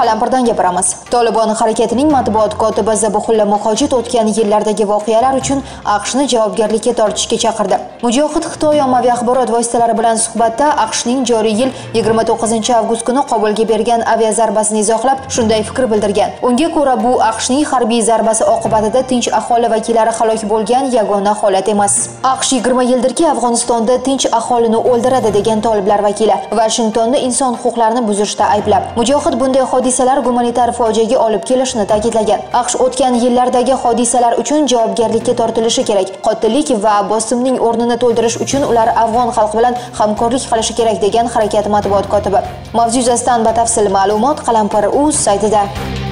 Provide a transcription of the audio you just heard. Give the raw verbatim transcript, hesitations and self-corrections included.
Qalampirdan gapiramiz. Tolibon harakatining matbuot kotibi Zabihulla Muhojid o'tgan yillardagi voqealar uchun AQShni javobgarlikka tortishga chaqirdi. Mujohid Xitoy ommaviy axborot vositalari bilan suhbatda AQShning joriy yil yigirma to'qqizinchi avgust kuni Qobulga bergan aviazarbasini izohlab, shunday fikr bildirgan. Unga ko'ra, bu AQShning harbiy zarbasi oqibatida tinch aholi vakillari halok bo'lgan yagona holat emas. AQSh yigirma yildirki Afg'onistonda tinch aholini o'ldiradi degan toliblar vakili Washingtonni inson huquqlarini buzishda ayblab, Mujohid bunday hodisalar gumanitar fojiaga olib kelishini ta'kidlagan. AQSh o'tgan yillardagi hodisalar uchun javobgarlikka tortilishi kerak. Qotillik va bosimning o'rnini to'ldirish uchun ular afg'on xalqi bilan hamkorlik qilishi kerak degan harakat matbuot kotibi. Mavzu yuzasidan batafsil ma'lumot Qalampir.uz saytida.